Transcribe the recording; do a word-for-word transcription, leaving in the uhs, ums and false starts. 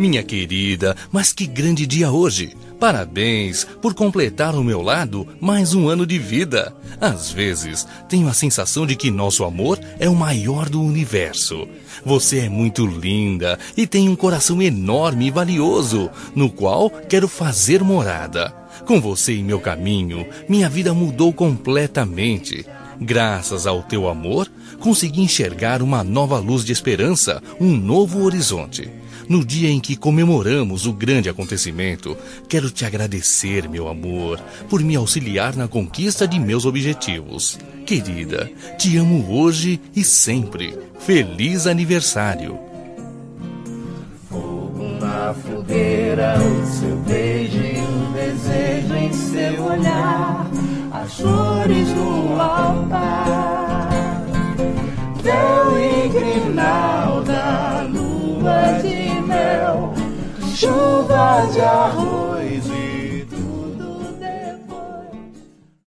Minha querida, mas que grande dia hoje! Parabéns por completar ao meu lado mais um ano de vida. Às vezes, tenho a sensação de que nosso amor é o maior do universo. Você é muito linda e tem um coração enorme e valioso, no qual quero fazer morada. Com você em meu caminho, minha vida mudou completamente. Graças ao teu amor, consegui enxergar uma nova luz de esperança, um novo horizonte. No dia em que comemoramos o grande acontecimento, quero te agradecer, meu amor, por me auxiliar na conquista de meus objetivos. Querida, te amo hoje e sempre. Feliz aniversário! Fogo na fogueira, o seu beijo e o desejo em seu olhar, as flores no altar, véu e grinalda, lua de mel, chuva de arroz e